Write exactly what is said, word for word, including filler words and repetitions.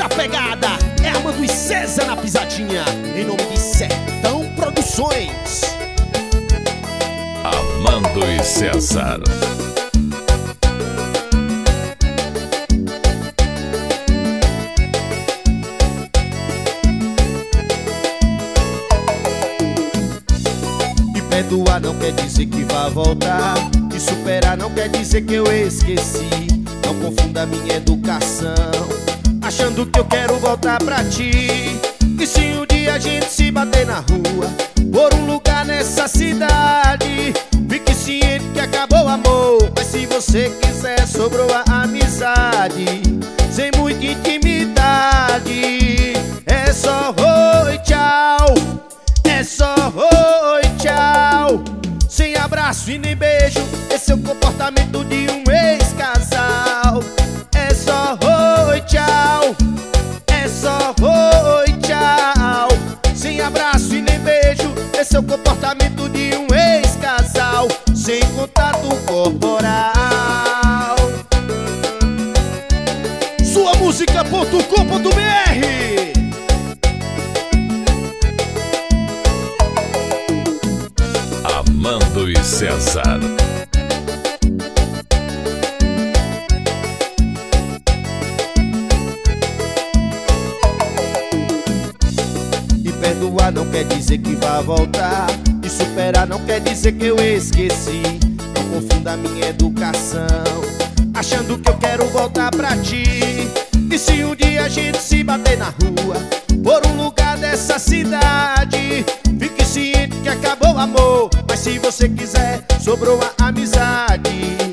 da pegada é Armando e César na pisadinha, em nome de Sertão Produções. Armando e César. Me perdoar não quer dizer que vá voltar, e superar não quer dizer que eu esqueci. Não confunda minha educação achando que eu quero voltar pra ti. E se um dia a gente se bater na rua por um lugar nessa cidade, fique ciente que acabou o amor, mas se você quiser sobrou a amizade. Sem muita intimidade, é só oi, tchau. É só oi, tchau. Sem abraço e nem beijo, esse é o comportamento de um ex-casal. É só oi, tchau. É só oi, tchau. Sem abraço e nem beijo, esse é o comportamento de um ex-casal. Sem contato corporal. Sua música ponto com ponto br. Armando e César. E perdoar não quer dizer que vá voltar, e superar não quer dizer que eu esqueci. Não confunda minha educação achando que eu quero voltar pra ti. E se um dia a gente se bater na rua por um lugar dessa cidade, fique ciente que acabou o amor, mas se você quiser sobrou a amizade.